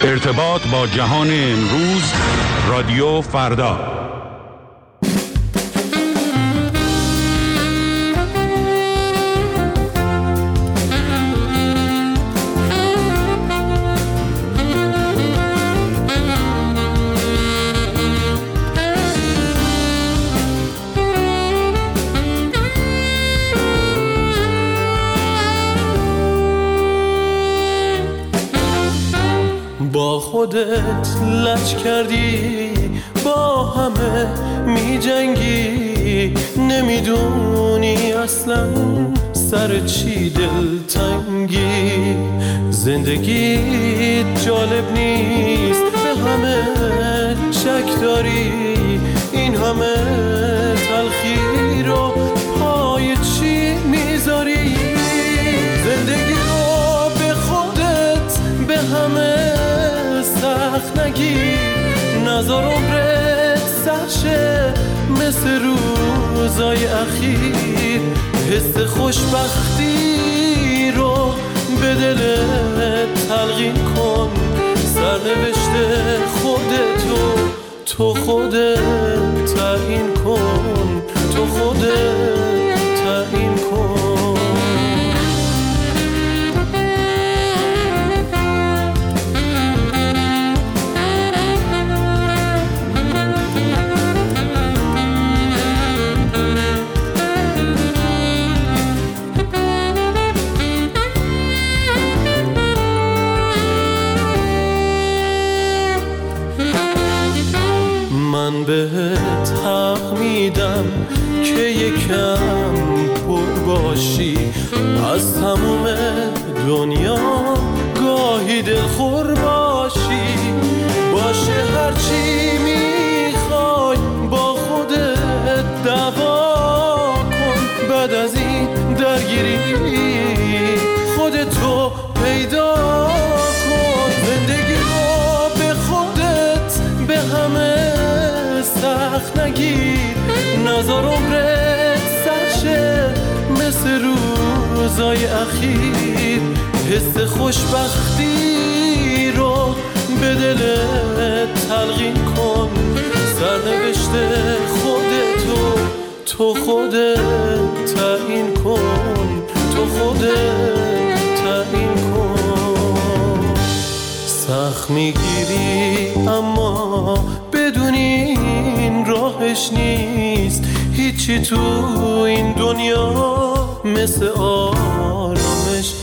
ارتباط با جهان امروز، رادیو فردا. با خودت لج کردی، با همه می جنگی، نمیدونی اصلا سر چی دلتنگی. زندگیت جالب نیست، به همه شک داری، این همه تلخی رو پای چی میذاری؟ زندگی رو به خودت به همه سخت نگیر، نظر عمرت سرشه مثل روزای اخیر. حس خوشبختی رو به دلت تلقین کن، سرنوشت خودتو تو خودت تعیین کن، تو خودت تعیین کن. من بهت حق میدم که یکم پر باشی، از تموم دنیا گاهی دلخور باشی. باشه هرچی میخوای با خودت دعوا کن، بعد از این درگیری خودتو پیدا کن. زندگی رو به خودت به همه سخت نگیر، نظر عمرت سرشه مثل روزای اخیر. حس خوشبختی رو به دلت تلقین کن، سرنوشت خودتو تو خودت تعیین کن، تو خودت تعیین کن. سخت میگیری اما بدونی این راهش نیست، هیچی تو این دنیا مثل آرامش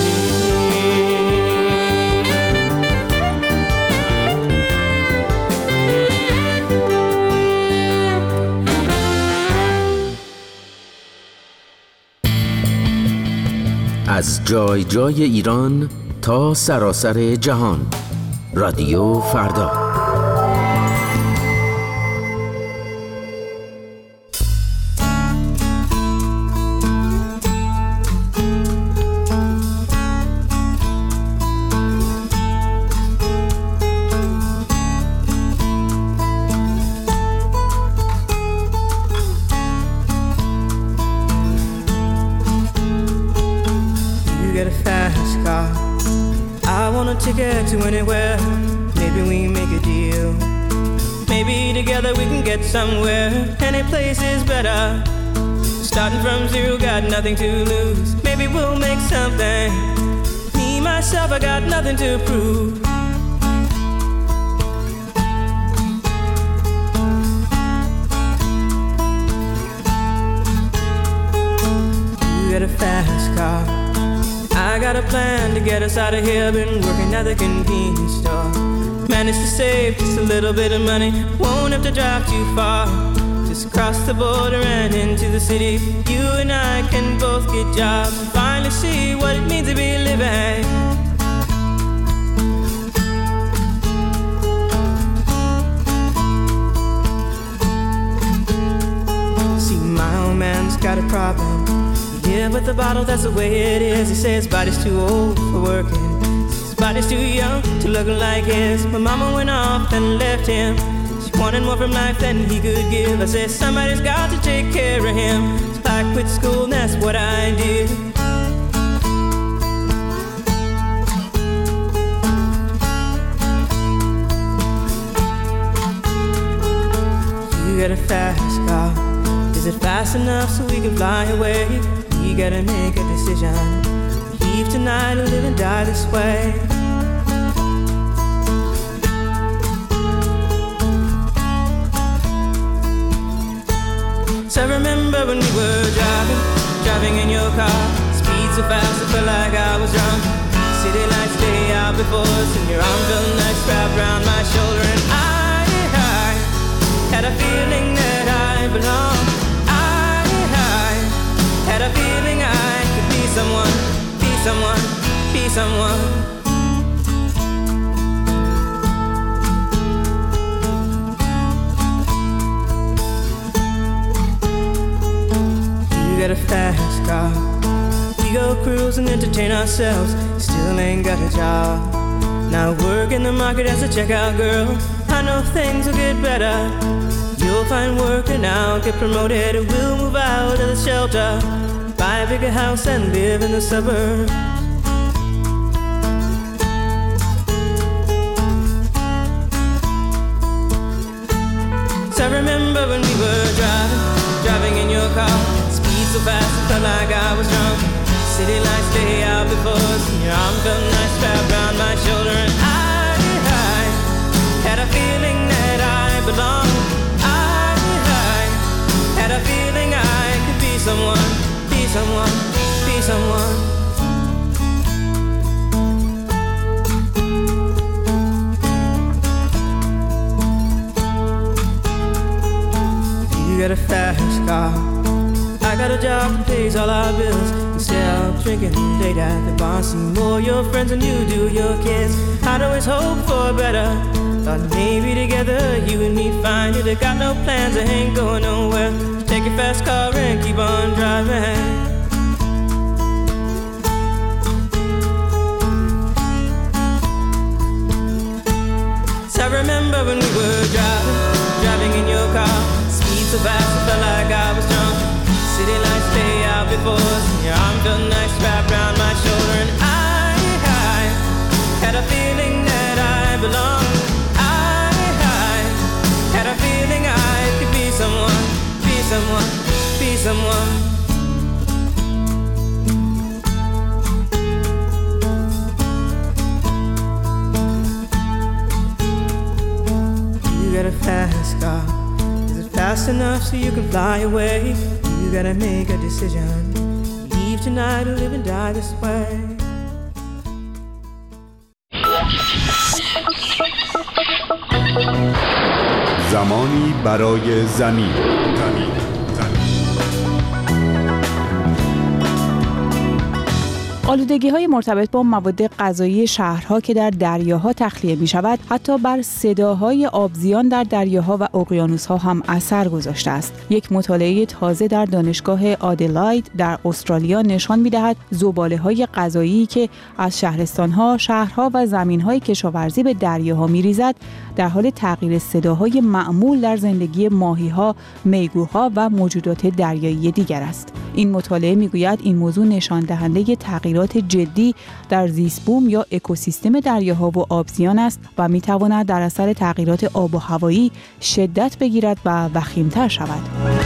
از جای جای ایران تا سراسر جهان، رادیو فردا. Ticket to anywhere, maybe we make a deal. Maybe together we can get somewhere. Any place is better. Starting from zero, got nothing to lose. Maybe we'll make something. Me, myself, I got nothing to prove. You got a fast car, I got a plan to get us out of here. Been working at the convenience store, managed to save just a little bit of money. Won't have to drive too far, just cross the border and into the city. You and I can both get jobs and finally see what it means to be living. See, my old man's got a problem. Yeah, but the bottle, that's the way it is. He says his body's too old for working, his body's too young to look like his. My mama went off and left him. She wanted more from life than he could give. I said somebody's got to take care of him, so I quit school and that's what I did. got a fast car. Is it fast enough so we can fly away? We gotta make a decision. Leave tonight or live and die this way. So I remember when we were driving in your car. Speed so fast I felt like I was drunk. City lights lay out before us, and your arm felt nice wrapped around my shoulder. And I had a feeling that I belonged. I had a feeling I could be someone, be someone, be someone. You got a fast car. We go cruise and entertain ourselves. Still ain't got a job. Now work in the market as a checkout girl. I know things will get better. You'll find work and I'll get promoted. We'll move out of the shelter, buy a bigger house and live in the suburbs. So I remember when we were driving in your car. Speed so fast I felt like I was drunk. City lights lay out before us, and your arm felt nice wrapped around my shoulder. And I had a feeling that I belonged. I had a feeling I could be someone, be someone, be someone. You got a fast car. I got a job that pays all our bills. Instead of drinking late at the bar, see more your friends than you do your kids. I'd always hope for better. Thought maybe together you and me find it. I got no plans, I ain't going nowhere. Take your fast car and keep on driving. So I remember when we were driving in your car. Speed so fast I felt like I was drunk. City lights lay out before us, and your arm felt nice wrapped around my shoulder. And I had a feeling that I belonged. I had a feeling I could be someone, be someone, be someone. You got a fast car. Is it fast enough so you can fly away? You gotta make a decision. Leave tonight or live and die this way. زمانی برای زمین. آلودگی‌های مرتبط با مواد غذایی شهرها که در دریاها تخلیه می‌شود، حتی بر صداهای آبزیان در دریاها و اقیانوس‌ها هم اثر گذاشته است. یک مطالعه تازه در دانشگاه آدلاید در استرالیا نشان می‌دهد زباله‌های غذایی که از شهرستان‌ها، شهرها و زمین‌های کشاورزی به دریاها می‌ریزد، در حال تغییر صداهای معمول در زندگی ماهی‌ها، میگوها و موجودات دریایی دیگر است. این مطالعه می‌گوید این موضوع نشان دهنده تغییرات جدی در زیست بوم یا اکوسیستم دریاها و آبزیان است و می‌تواند در اثر تغییرات آب و هوایی شدت بگیرد و وخیم‌تر شود.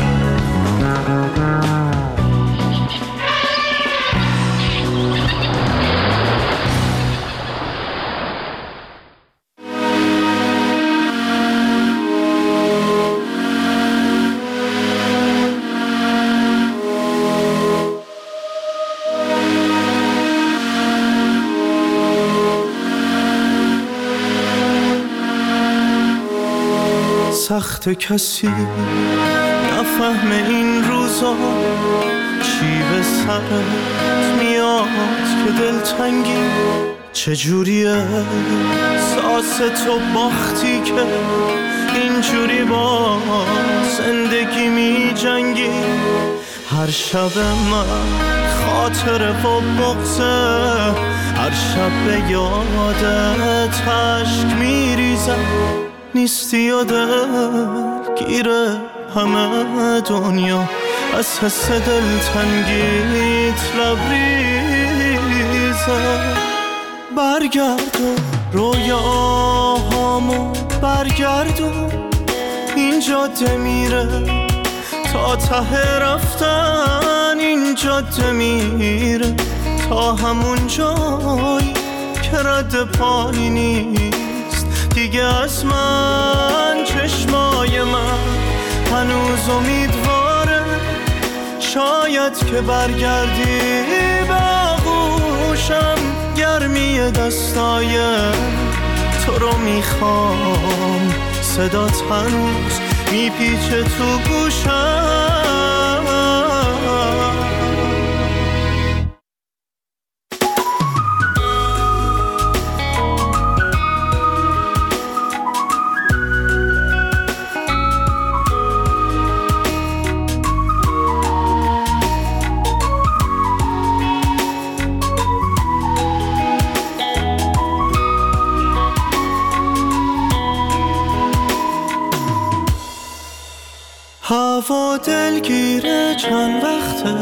سخت کسی نفهم این روزا چی به سرت میاد که دلتنگی چجوریه ساس تو باختی که اینجوری با زندگی می جنگی هر شب من خاطره و بغضه هر شب به یادت عشق میریزم نیستی و دلگیره همه دنیا از حس دلتنگیت لبریزه برگرد و رویاهامو برگردون این جاده میره تا ته رفتن، این جاده میره تا همون جایی که رد پایی نیست دیگه از من. چشمای من هنوز امیدواره، شاید که برگردی به آغوشم. گرمی دستای تو رو میخوام، صدات هنوز میپیچه تو گوشم. هوا دلگیره چند وقته،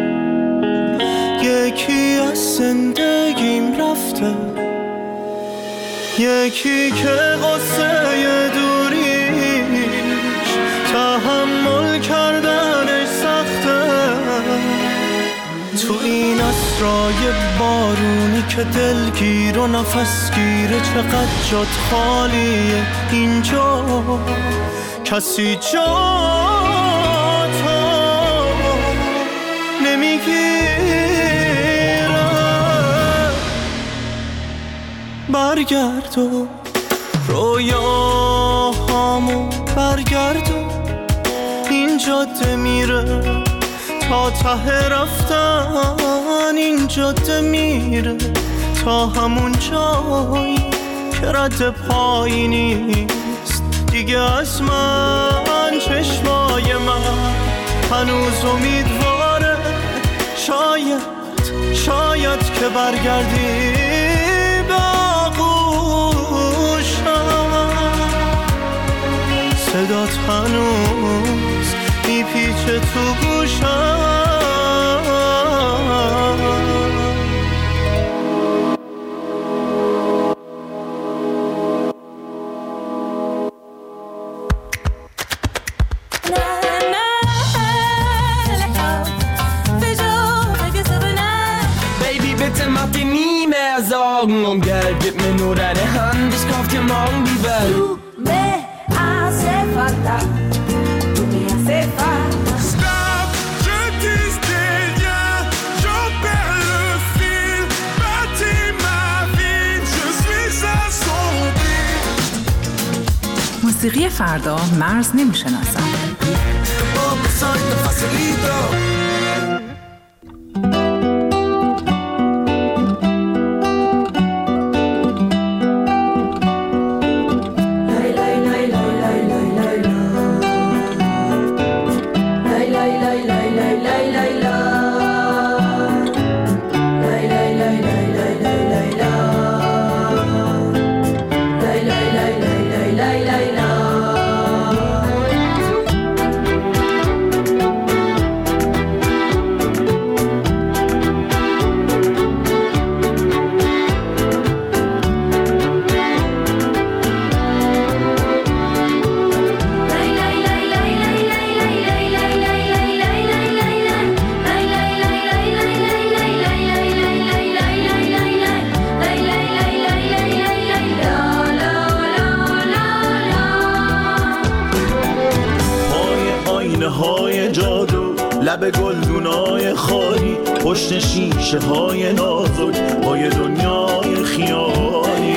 یکی از زندگیم رفته، یکی که قصه دوریش تحمل کردنش سخته. تو این اسرای بارونی که دلگیر و نفسگیره، چقدر جات خالیه اینجا، کسی جا برگرد و رویاهامو برگرد و این جاده میره تا ته رفتن، این جاده میره تا همون جایی که رد پایی نیست دیگه از من. چشمای من هنوز امیدواره، شاید که برگردی به آغوشم. صدات هنوز میپیچه تو گوشم. Um Geld, gib mir nur deine Hand, ich kauf dir morgen die Welt. Tu me hace falta, tu me hace falta. Stop, je tisse des liens, j'en perds le fil. Bâtis ma vie, je suis assombri. موسیقی فردا مرز نمیشناسد. لب گلدونای خالی، پشت شیشه های نازک پای دنیای خیالی.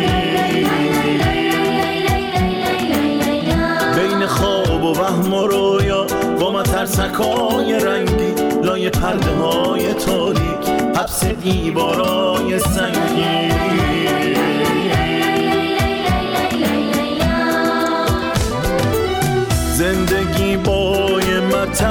بین خواب و وهم و رویا با مترسکای رنگی، لای پرده های تاریک، حبس دیوارای سنگی. زندگی بای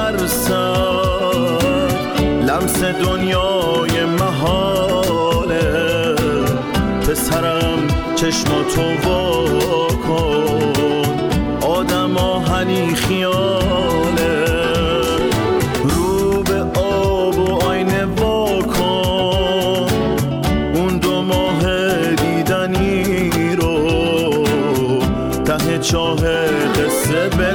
مترسم، لمس دنیای محاله. پسرم چشماتو وا کن، آدم آهنی خیاله. رو به آب و آینه وا کن، اون 2 ماه دیدنی رو ته چاه قصه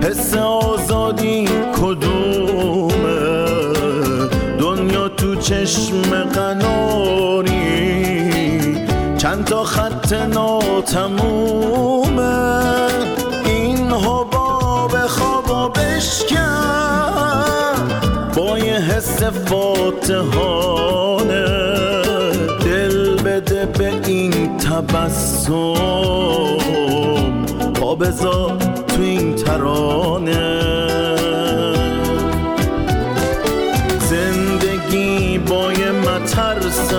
حس آزادی کدومه؟ دنیا تو چشم قناری چند تا خط ناتمومه. این حباب خوابا بشکن با یه حس فاتحانه، دل بده به این تبسم، پا بذار تو این ترانه. زندگی با یه مترسک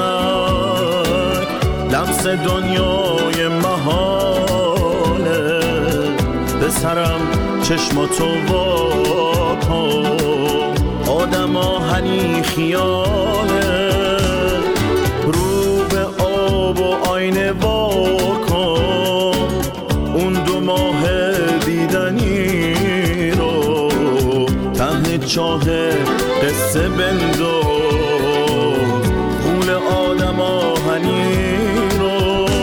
لمس دنیای محاله، به سرم چشماتو واکن، آدم آهنی خیاله، رو به آب و آینه واکن، اون 2 ماه دیدنی رو ته چاه قصه بنداز، غول آدم آهنی رو.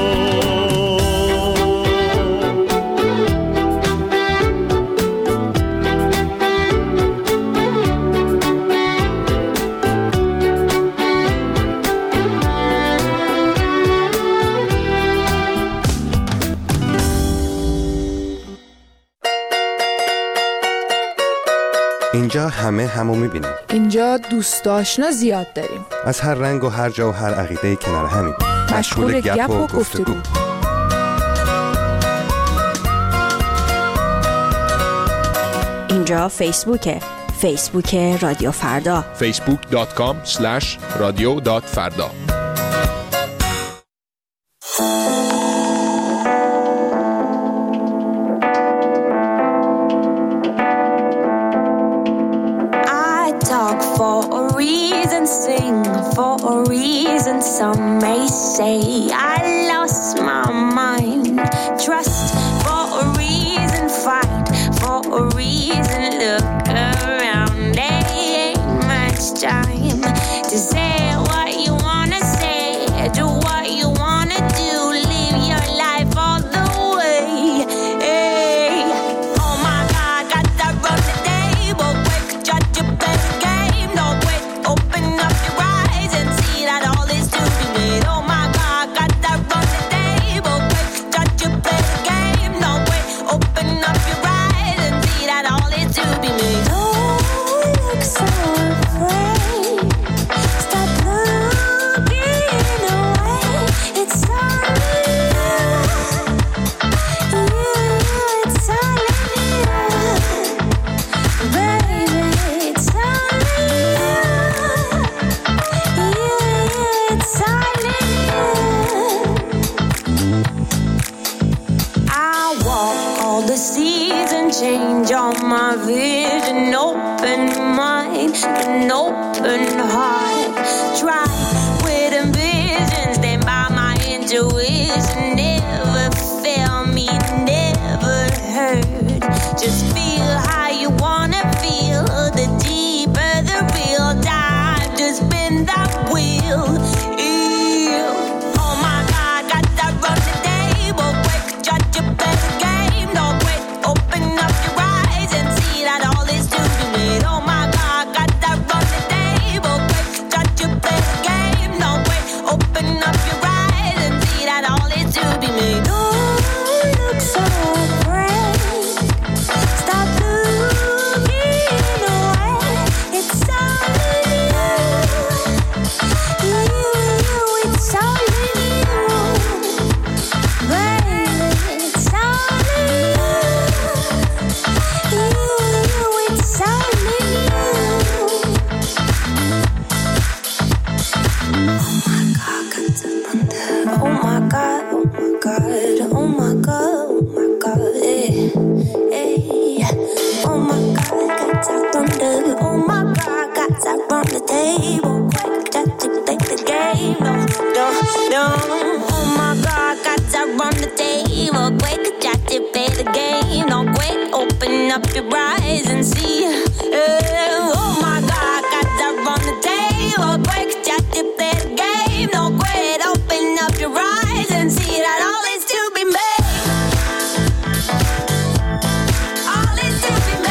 اینجا همه همو میبینیم. اینجا دوست آشنا زیاد داریم. از هر رنگ و هر جا و هر عقیده کنار همیم. مشغول گپ و گفتگو. اینجا فیسبوک رادیو فردا. facebook.com/radio.farda. Some may say I lost my mind. Trust for a reason, fight for a reason. Look around, there ain't much time to say what you wanna say, do what you wanna do, live your life all the way. Hey. Oh my God, got that run the table, quick, judge your best game. No wait, open up your eyes and see that all is to be made. Oh my God, got that run the table, quick, judge your best game. No wait, open up your eyes and see that all is to be made. Don't look so afraid, stop looking away. It's all in you, it's all in you, baby, it's all in you, it's all in you. I walk all the seasons, change all my vision, open mind, an open heart. Try with ambitions, stand by my intuition. Never fail me, never hurt. Just feel how you wanna feel. The deeper the real dive to spin that wheel. Oh my God, got that run the table, quick, judge your best game. No wait, open up your eyes and see that all is to be made. Oh my God, got that run the table, quick, judge your best game. No wait, open up your eyes and see that all is to be made. Don't look so afraid, stop looking away. It's all in you, it's all in you, baby, it's all in you, it's all in you. Oh my God, oh my God, oh my God, oh my God, hey, oh my God, got that thunder. Oh my God, got that run the table, quick, just to play the game. No. Oh my God, got that run the table, quick, just to play the game. No, quick, open up your eyes and see. Oh my God, got that run the table, quick, just to play the game. No, quick, open up your eyes and see that all is to be made. All is to be made.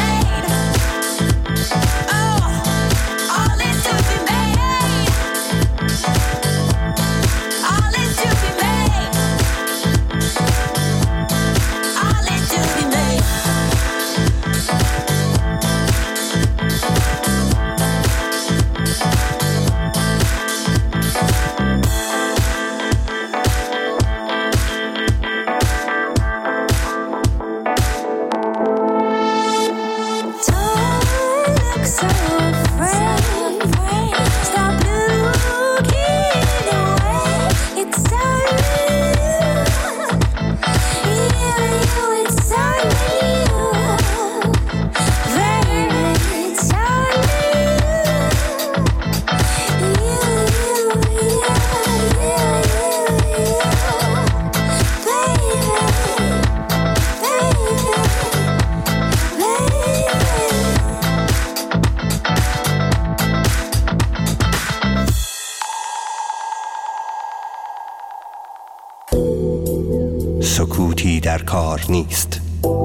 سکوتی در کار نیست.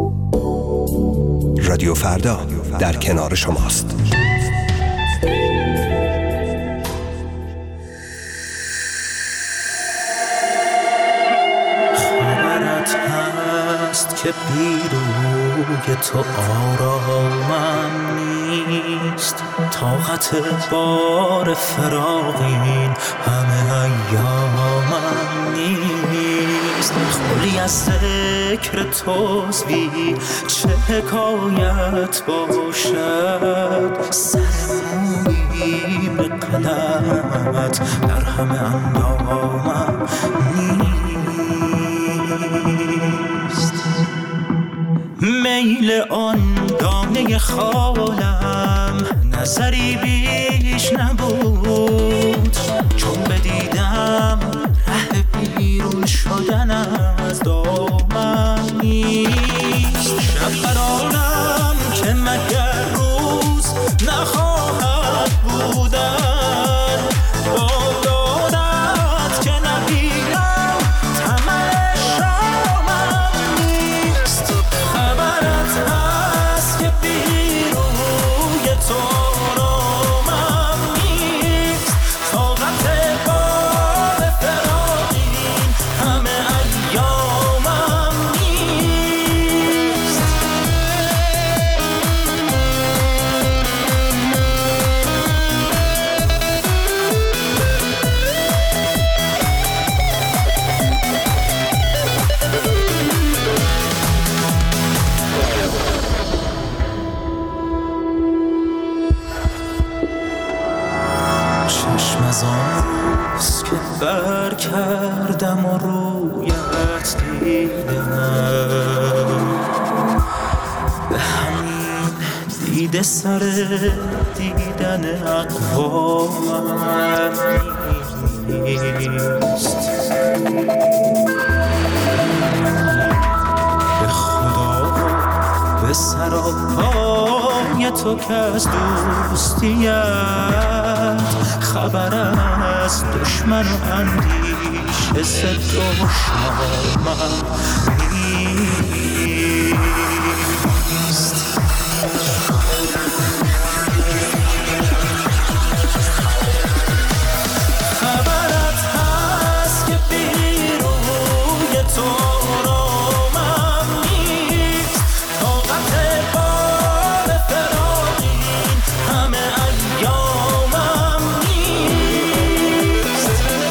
رادیو فردا در کنار شماست. خبرت هست که بیروی تو آرامم نیست، طاقت بار فراقین همه ایامم نیست. خالی از ذکر توزی چه حکایت باشد، سر مویی به قلمت در همه اندامم نیست. میل آن دانه خالم نظری بیش نبود، چون بدیدم ره بیرون شدن از دامم نیست. شب قرارم که مگر روز نخواهد بودن، با دادت که نبینم طمع شامم نیست. خبرت هست که بیروی تو آرامم نیست، طاقت بار فراقین همه ایامم نیست. چشم از آن روز که بر کردم و رویت دیدم، به همین دیده سر دیدن اقوامم نیست. به خدا به سراپای تو که از دوستیت خبر از دشمن و اندیشه ز دشمنم نیست. خبرت هست که بیروی تو آرامم نیست، طاقت بار فراقین همه ایامم نیست.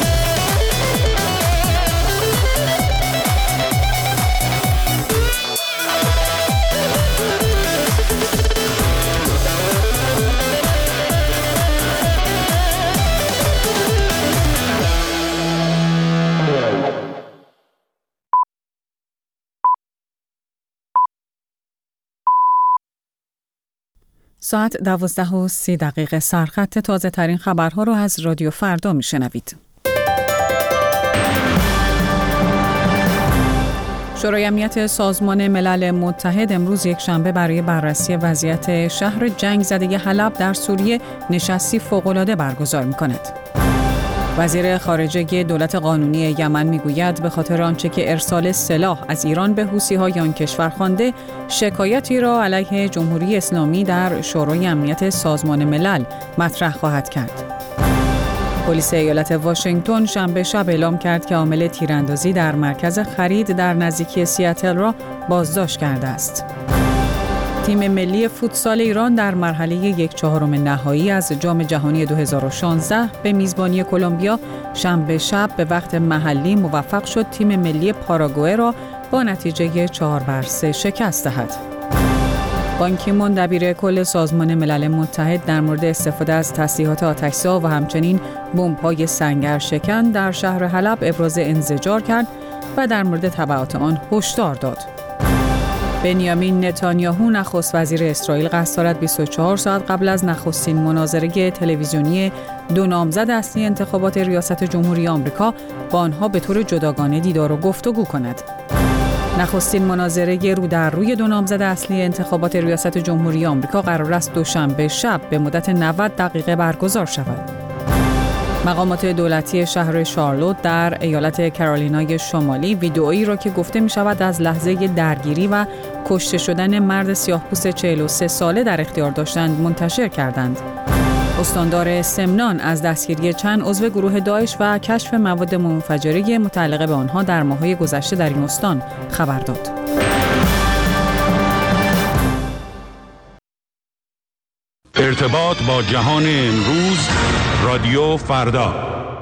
ساعت 12:30 سرخط تازه ترین خبرها رو از رادیو فردا میشنوید. شورای امنیت سازمان ملل متحد امروز یکشنبه برای بررسی وضعیت شهر جنگ زده حلب در سوریه نشستی فوق‌العاده برگزار می‌کند. وزیر خارجه دولت قانونی یمن میگوید به خاطر آنچه که ارسال سلاح از ایران به حوثی‌های آن کشور خوانده، شکایتی را علیه جمهوری اسلامی در شورای امنیت سازمان ملل مطرح خواهد کرد. پلیس ایالت واشنگتن شنبه شب اعلام کرد که عامل تیراندازی در مرکز خرید در نزدیکی سیاتل را بازداشت کرده است. تیم ملی فوتسال ایران در مرحله 1/4 نهایی از جام جهانی 2016 به میزبانی کلمبیا شنبه شب به وقت محلی موفق شد تیم ملی پاراگوئه را با نتیجه 4-3 شکست دهد. بان کی مون دبیر کل سازمان ملل متحد در مورد استفاده از تسلیحات آتش‌زا و همچنین بمب‌های سنگرشکن در شهر حلب ابراز انزجار کرد و در مورد تبعات آن هشدار داد. بنیامین نتانیاهو نخست وزیر اسرائیل قصد دارد 24 ساعت قبل از نخستین مناظره تلویزیونی دو نامزد اصلی انتخابات ریاست جمهوری آمریکا با آنها به طور جداگانه دیدار و گفتگو کند. نخستین مناظره رو در روی دو نامزد اصلی انتخابات ریاست جمهوری آمریکا قرار است دوشنبه شب به مدت 90 دقیقه برگزار شود. مقامات دولتی شهر شارلوت در ایالت کارولینای شمالی ویدئویی را که گفته می شود از لحظه درگیری و کشته شدن مرد سیاه‌پوست 43 ساله در اختیار داشتند منتشر کردند. استاندار سمنان از دستگیری چند عضو گروه داعش و کشف مواد منفجره متعلقه به آنها در ماه‌های گذشته در این استان خبر داد. ارتباط با جهان امروز رادیو فردا.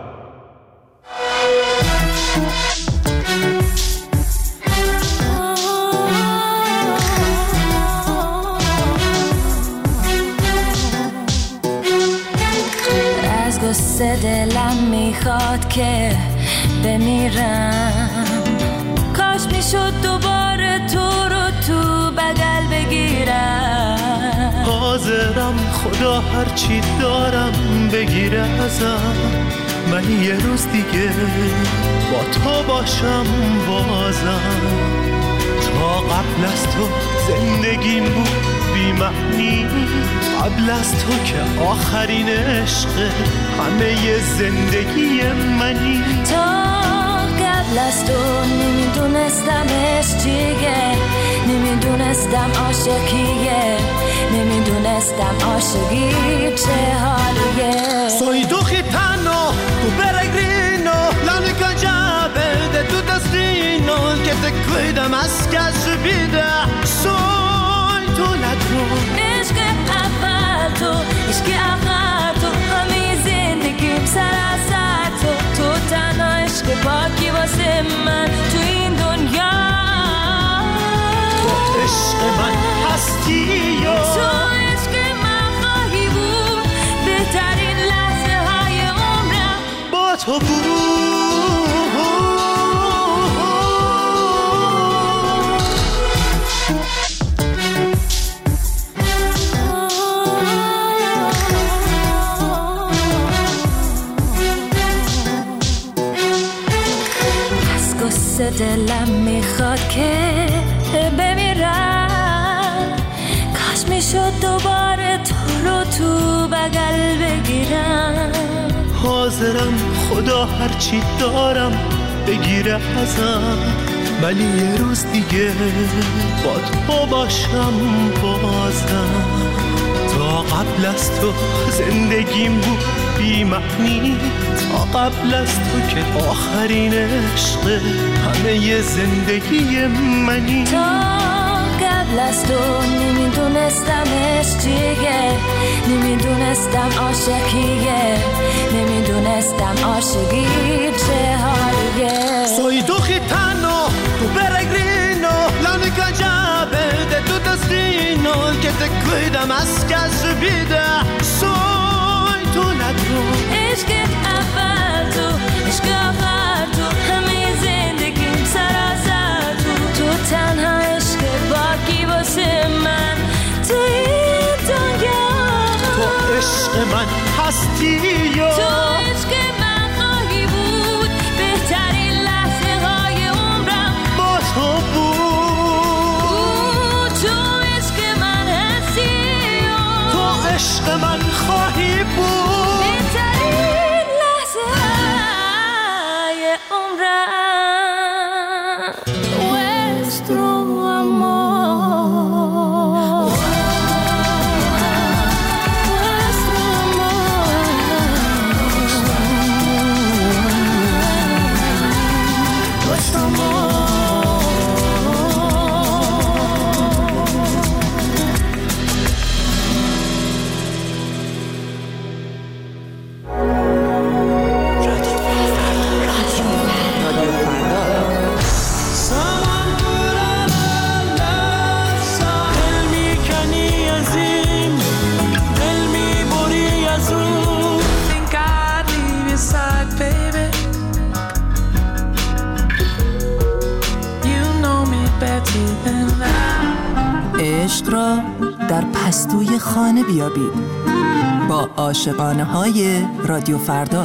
از غصه دلم میخواد که بمیرم، کاش میشد دوباره تو رو تو بغل بگیرم. حاضرم خدا هرچی دارم بگیره ازم، ولی یه روز دیگه با تو باشم بازم. تا قبل از تو زندگیم بود بی معنی، قبل از تو که آخرین عشق همه زندگی منی. تا قبل از تو نمیدونستم عشق چیه، نمیدونستم عاشق کیه، نمیدونستم عاشقی چه حالیه. Soy tu gitano, tu peregrino, la única llave de tu destino, el que te cuida más que a su vida. Soy tu ladrón. عشق اول تو، عشق آخر تو، همه زندگیم سراسر تو. تو تنها عشق پاکی واسه من تو این دنیا. تو عشق من هستی و تو عشق من خواهی بود، بهترین لحظه های عمرم با تو بود. دلم میخواد که بمیرم، کاش میشد دوباره تو رو تو بغل بگیرم. حاضرم خدا هرچی دارم بگیره ازم، ولی یه روز دیگه با تو باشم بازم. تا قبل از تو زندگیم بود بی معنی، تا قبل از تو که آخرین عشق همه زندگی منی. تا قبل از تو نمیدونستم عشق چیه، نمیدونستم عاشق کیه، نمیدونستم عاشقی چه حالیه. Soy tu gitano, tu peregrino, la única llave de tu destino, el que te cuida más que a su vida. Soy tu ladrón. عشق اول تو، عشق آخر تو، همه زندگیم سراسر تو. تو تنها عشق باقی واسه من تو این دنیا. تو عشق من هستی و تو عشق من خواهی بود، بهترین لحظه های عمرم با تو بود. تو عشق من هستی و تو عشق من خواهی بود، بهترین لحظه های عمرم. Nuestro amor, nuestro amor. را در پستوی خانه بیابید با عاشقانه های رادیو فردا.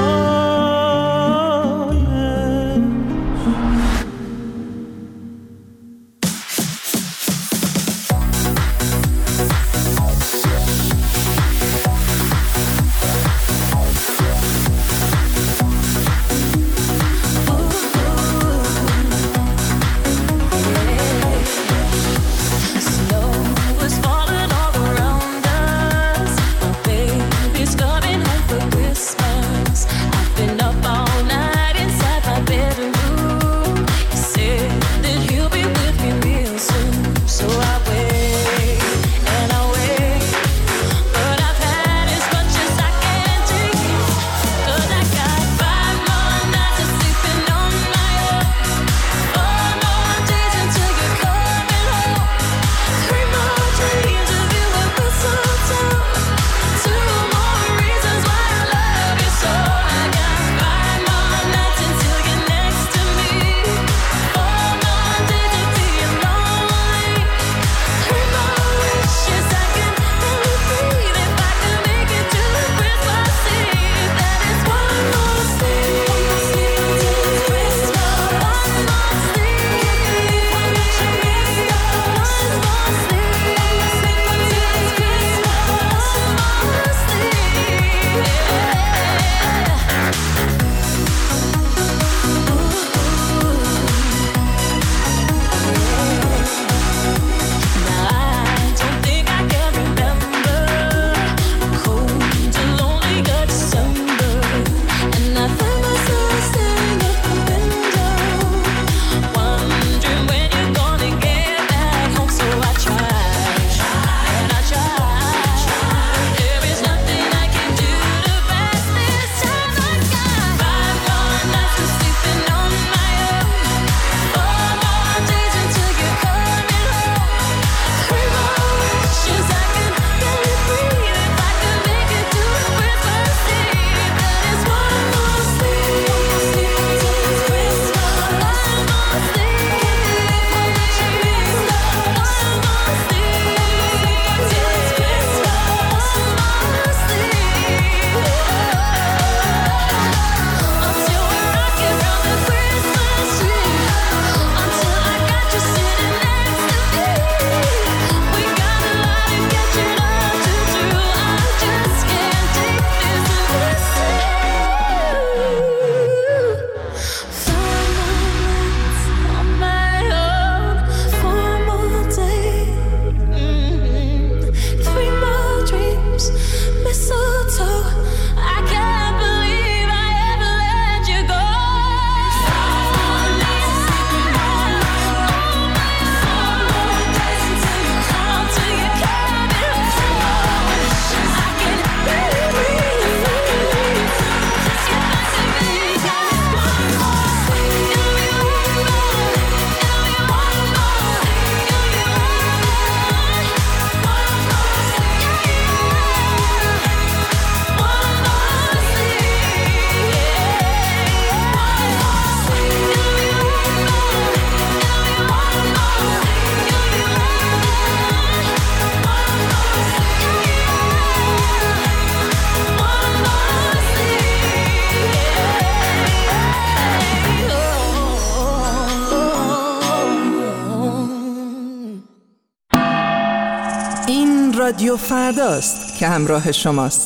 رادیو فرداست که همراه شماست.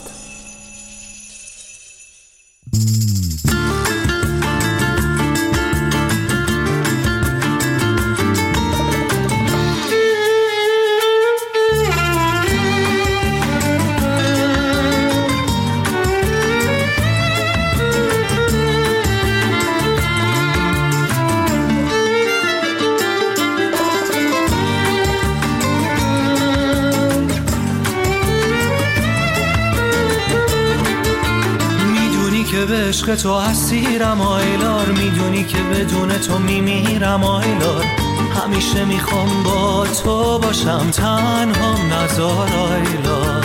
عشق تو اسیرم آیلار، میدونی که بدون تو میمیرم آیلار. همیشه میخوام با تو باشم، تنهام نذار آیلار.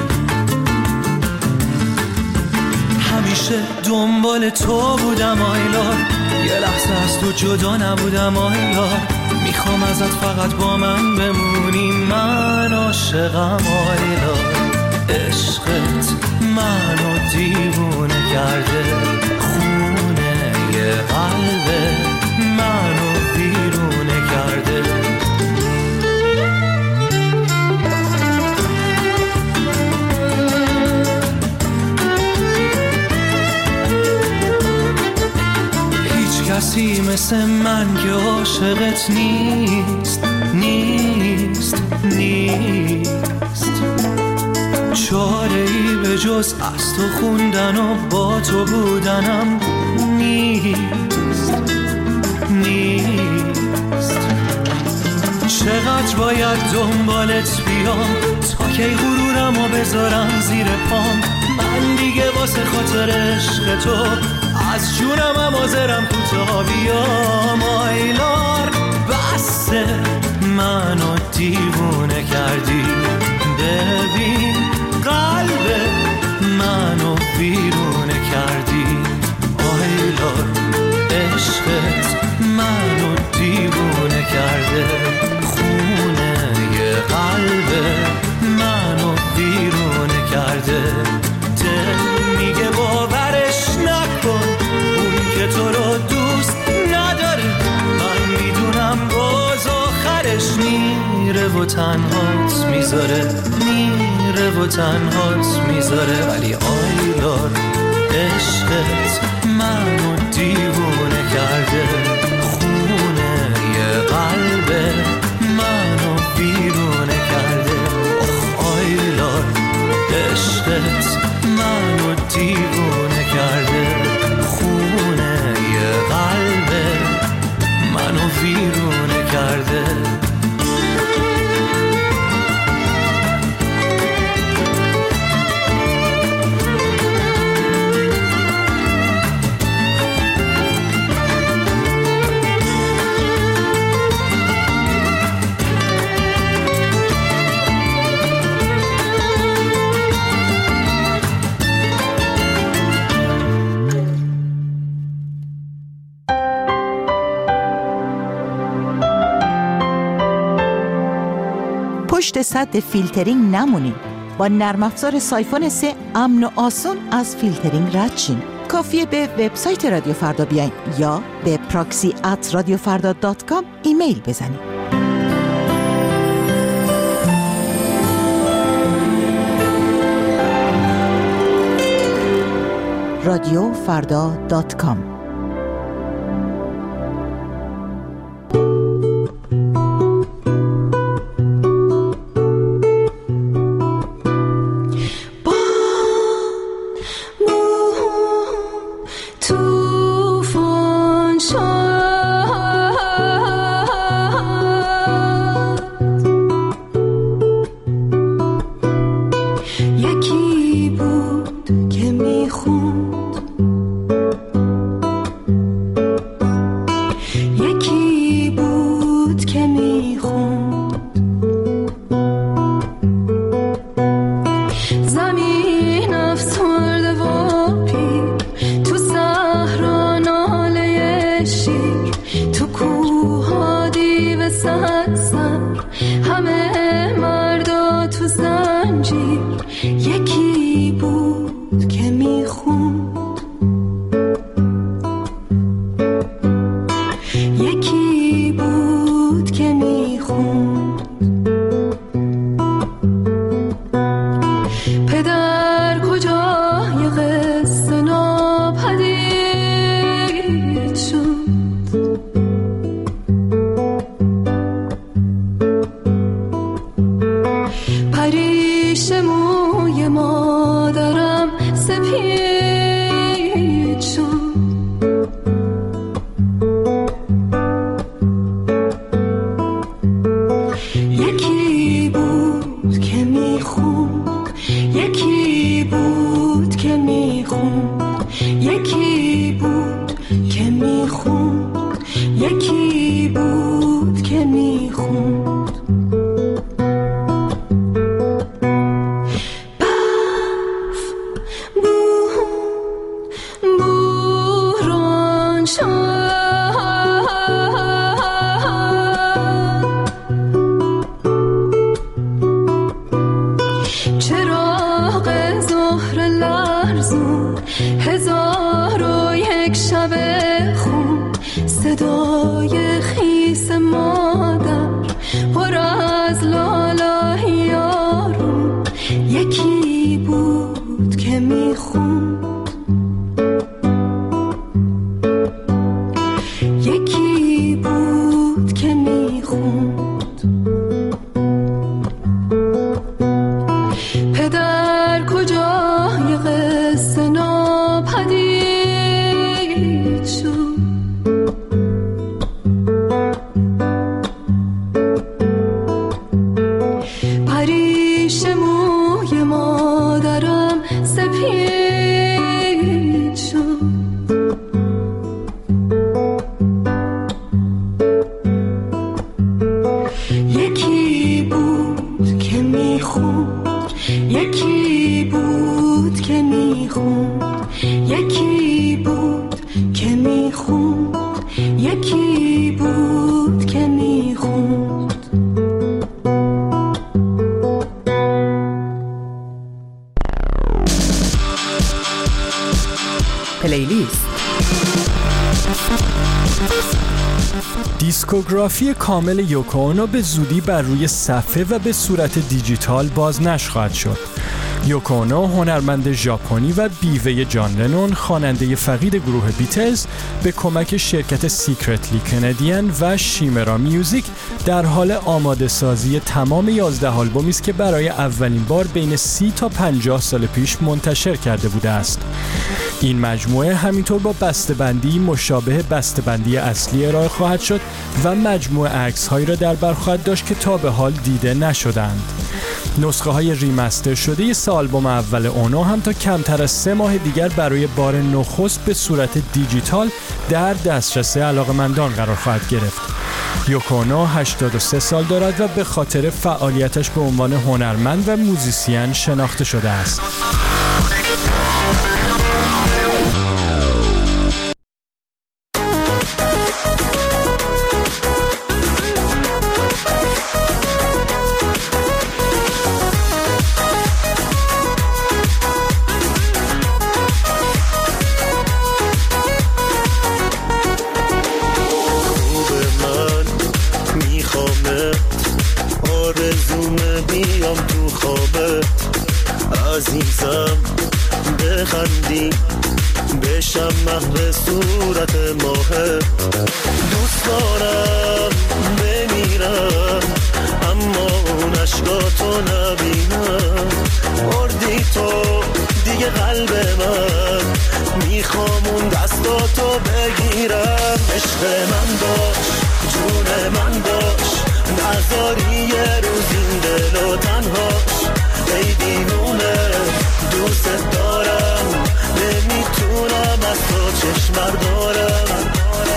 همیشه دنبال تو بودم آیلار، یه لحظه از تو جدا نبودم آیلار. میخوام ازت فقط با من بمونی، من عاشقم آیلا. عشقت منو دیوونه کرده، خونه یه قلبه منو بیرونه کرده. هیچ کسی مثل من که عاشقت نیست، نیست، نیست. چاره‌ای به جز از تو خوندن و با تو بودنم نیست، نیست. چقدر باید دنبالت بیام تا کی غرورمو بذارم زیر پام. من دیگه واسه خاطر عشق تو از جونم هم حاضرم کوتاه بیام. آیلار بسه منو دیوونه کردی، ببین قلب منو بیرونه کردی. آیلار عشقت منو دیوونه کرده، خونه یه قلب منو بیرونه کرده. دل میگه باورش نکن، اون که تو رو دوست نداره. من میدونم باز آخرش میره و تنهات میذاره، میره و تنهات میذاره. ولی آیلار عشقت منو دیوونه کرده، خونه یه قلب منو بیرونه کرده. آیلار عشقت منو دیوونه کرده، خونه یه قلب منو ویرونه کرده. پشت سد فیلترینگ نمونین. با نرم افزار سایفون 3 امن و آسون از فیلترینگ رد شین. کافیه به وبسایت رادیو فردا بیاین یا به proxy@radiofarda.com ایمیل بزنین. radiofarda.com صدای خیس مادر پر از لاله یارون، یکی بود که میخوند، یکی بود که میخوند. پدر کجای قصه ناپدید شد، پریش موی مادرم سپید شد. یکی بود که میخوند، یکی بود که میخوند، یکی بود که میخوند، یکی بود که میخوند. پلیلیست. دیسکوگرافی کامل یوکو اونو به زودی بر روی صفحه و به صورت دیجیتال بازنشر خواهد شد. یوکو اونو هنرمند ژاپنی و بیوه جان لنون، خواننده فقید گروه بیتلز، به کمک شرکت سیکرتلی کندین و شیمرا میوزیک در حال آماده سازی تمام 11 آلبومی است که برای اولین بار بین 30 تا 50 سال پیش منتشر کرده بوده است. این مجموعه همینطور با بسته‌بندی مشابه بسته‌بندی اصلی ارائه خواهد شد و مجموعه عکس‌هایی را در بر خواهد داشت که تا به حال دیده نشدند. نسخه های ریمستر شده سه آلبوم اول اونو هم تا کمتر از 3 ماه دیگر برای بار نخست به صورت دیجیتال در دسترس علاقه‌مندان قرار خواهد گرفت. یوکو اونو 83 سال دارد و به خاطر فعالیتش به عنوان هنرمند و موزیسین شناخته شده است. عزیزم بخندی بشم محو صورت ماهت، دوست دارم بمیرم اما اون عشقاتو نبینم. مردی تو دیگه قلب من، میخوام اون دستاتو بگیرم. عشق من باش، جون من باش، نذاری یه روز این دلو تنهاش. ای دیوونه دوست دارم، نمیتونم از تو چشم بردارم.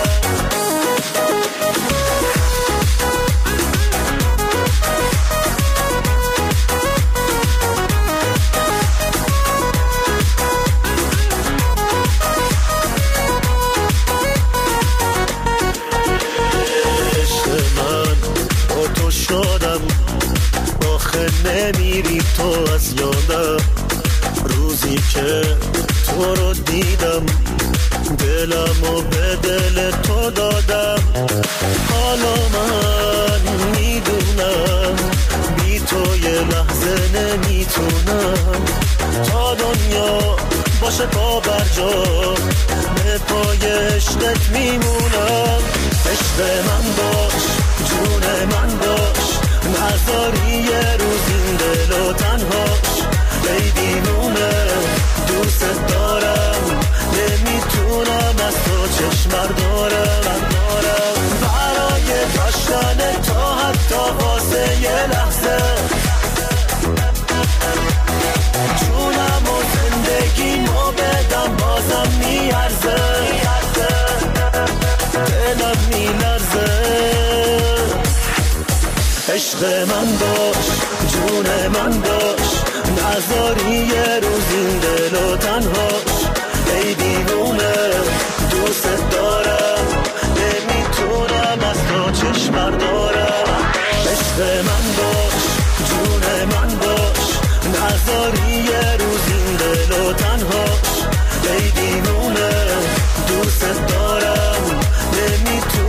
عشق من با تو شدم، آخه نمیری تو از یادم. روزی که تو رو دیدم دلمو به دل تو دادم. حالا من میدونم بی تو یه لحظه نمیتونم. تا دنیا باشه پا بر جا، به پای عشقت میمونم. عشق من باش، جون من باش، نذاری یه روز این دلو تنهاش. ای دیوونه دوست دارم، نمیتونم از تو چشم بردارم. برای داشتن تو حتی واسه یه لحظه، جونم و زندگیمو بدم بازم میارزه. دلم میلرزه. عشق من باش، جون من باش، نذاری یه روز این دلو تنهاش. ای دیوونه دوست دارم، نمیتونم از تو چشم بردارم. عشق من باش، جون من باش، نذاری یه روز این دلو تنهاش. ای دیوونه دوست دارم، نمیتونم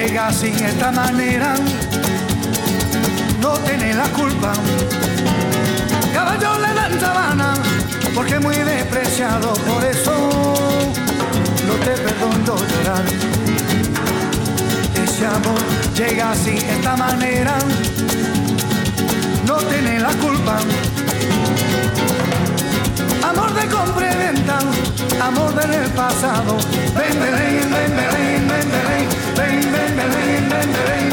llega así esta manera, no tiene la culpa. Caballo le dan sabana, porque es muy despreciado, por eso no te perdono llorar. Ese amor llega así esta manera, no tiene la culpa. Amor de compra y venta, amor del pasado. Ven, ven, ven, ven, ven, ven, ven, ven, ven, ven, ven.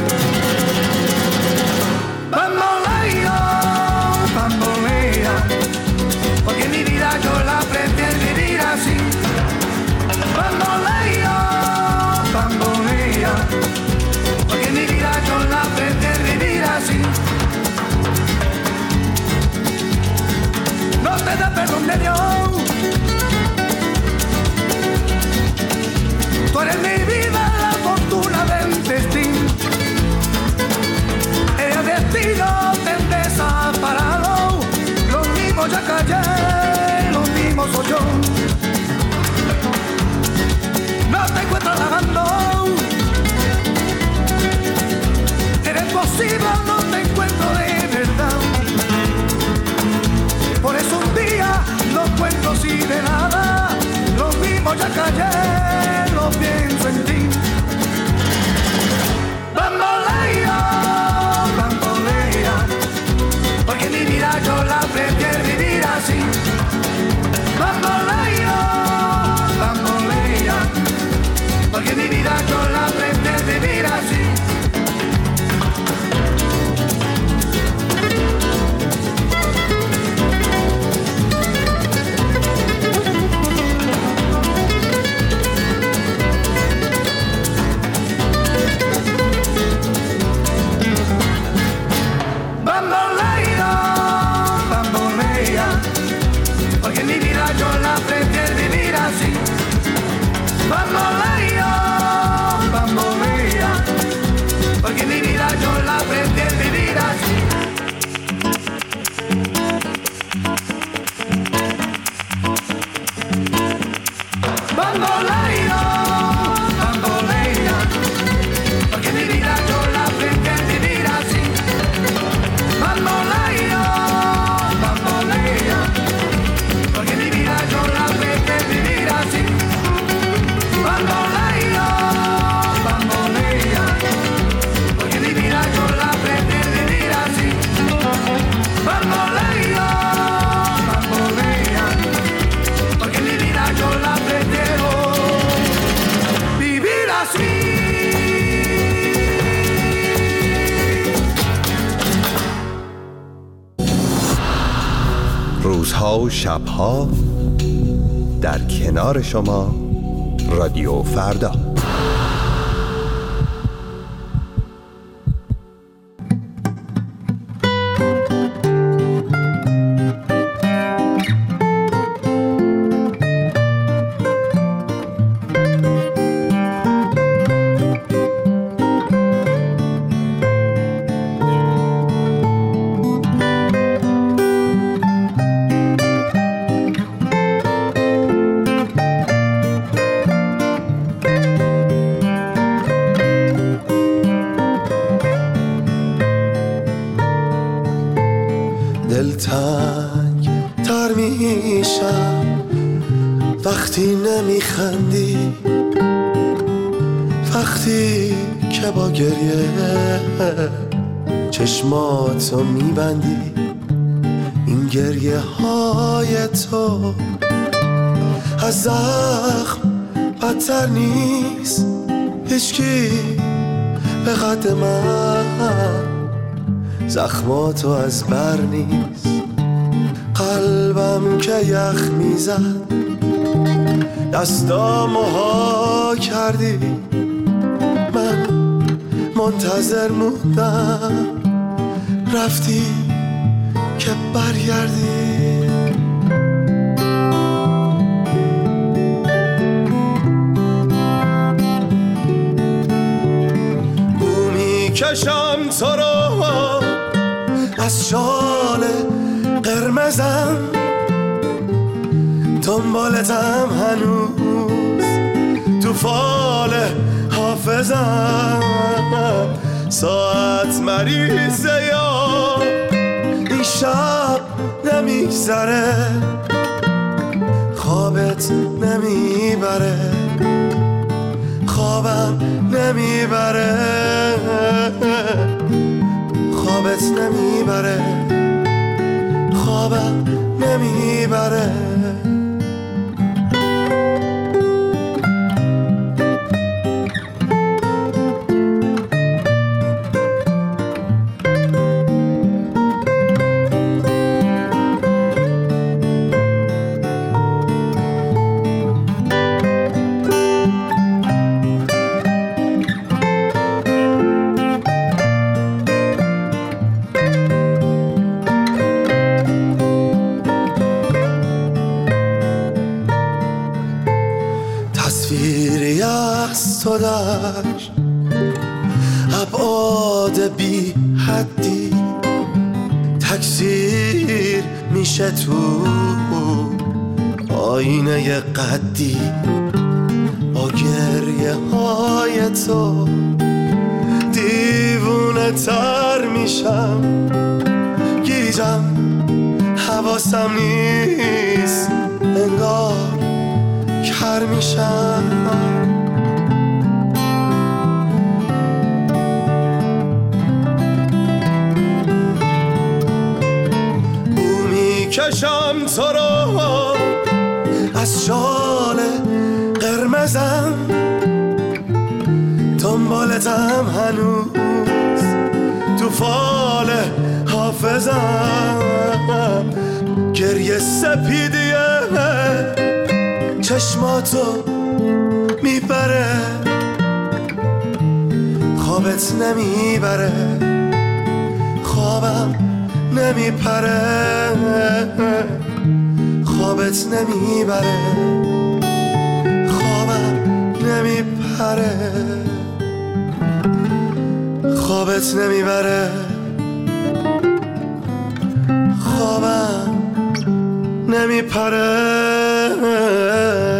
Bamboleo, bambolea, porque mi vida yo la prefiero vivir así. Bamboleo, bambolea, porque mi vida yo la prefiero vivir así. No te da perdón de Dios. Tú eres mi vida, la fortuna del destino. El destino te desaparado. Los mismos ya callé, los mismos soy yo. No te encuentro lavando. Eres posible, no te encuentro de verdad. Por eso un día no cuento así de nada. Lo mismo ya callé, lo pienso en ti. Bambolea, bambolea, porque mi vida yo la prefiero vivir así. Bambolea, bambolea, porque mi vida yo la prefiero vivir así. Bambolea, bambolea, porque mi vida yo la prefiero vivir así. Bambolea, bambolea, porque mi vida yo la prefiero vivir así. Bambolea, bambolea, porque mi vida yo la prefiero vivir así. Bambolea, bambolea, porque mi vida yo la prefiero vivir así. Bambolea, bambolea, porque mi vida yo la prefiero vivir así. روزها و شبها در کنار شما رادیو فردا. دلتنگ تر میشم وقتی نمیخندی، وقتی که با گریه چشماتو میبندی. این گریه های تو از زخم بدتر نیست، هیچکی به قد من زخماتو از بر نیست. قلبم که یخ میزد دستامو ها کردی، من منتظر موندم رفتی که برگردی. بو میکشم تو رو از شال قرمزم، دنبالتم هنوز تو فال حافظم ساعت مریضه یا این شب نمیگذره خوابت نمیبره خوابم نمیبره خوابت نمیبره خوابم نمیبره تو داشت ابعاد بی حدی تکثیر میشه تو آینه قدی با گریه های تو دیوونه تر میشم گیجم حواسم نیست انگار کر میشم کشم تو رو از شال قرمزم دنبالتم هنوز تو فال حافظم گریه سپیدیه چشماتو میبره خوابت نمیبره خوابم نمیپره خوابت نمیبره خوابم نمیپره خوابت نمیبره خوابم نمیپره